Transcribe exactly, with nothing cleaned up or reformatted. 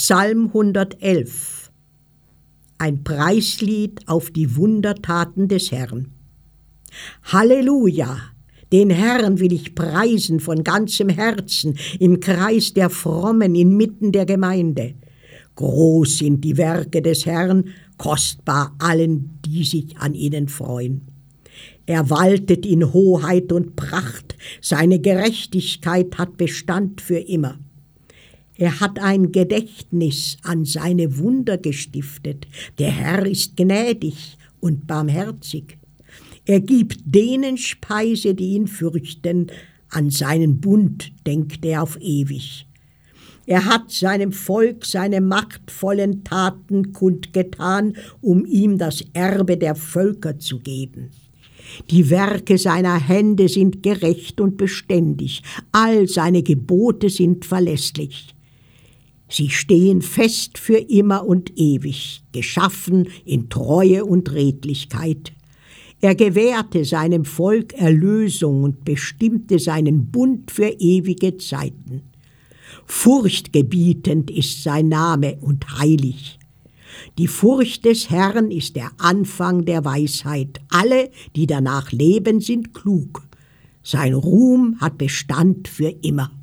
Psalm hundertelf. Ein Preislied auf die Wundertaten des Herrn. Halleluja! Den Herrn will ich preisen von ganzem Herzen, im Kreis der Frommen, inmitten der Gemeinde. Groß sind die Werke des Herrn, kostbar allen, die sich an ihnen freuen. Er waltet in Hoheit und Pracht, seine Gerechtigkeit hat Bestand für immer. Er hat ein Gedächtnis an seine Wunder gestiftet. Der Herr ist gnädig und barmherzig. Er gibt denen Speise, die ihn fürchten, an seinen Bund denkt er auf ewig. Er hat seinem Volk seine machtvollen Taten kundgetan, um ihm das Erbe der Völker zu geben. Die Werke seiner Hände sind gerecht und beständig, all seine Gebote sind verlässlich. Sie stehen fest für immer und ewig, geschaffen in Treue und Redlichkeit. Er gewährte seinem Volk Erlösung und bestimmte seinen Bund für ewige Zeiten. Furchtgebietend ist sein Name und heilig. Die Furcht des Herrn ist der Anfang der Weisheit. Alle, die danach leben, sind klug. Sein Ruhm hat Bestand für immer.